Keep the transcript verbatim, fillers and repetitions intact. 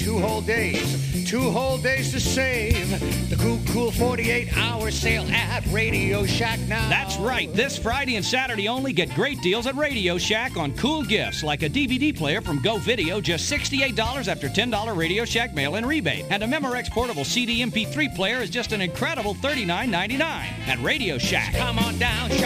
two whole days, two whole days to save. The Cool Cool forty-eight hour sale at Radio Shack now. That's right. This Friday and Saturday only, get great deals at Radio Shack on cool gifts like a D V D player from Go Video, just sixty-eight dollars after ten dollars Radio Shack mail-in rebate. And a Memorex portable C D M P three player is just an incredible thirty-nine ninety-nine at Radio Shack. Come on down,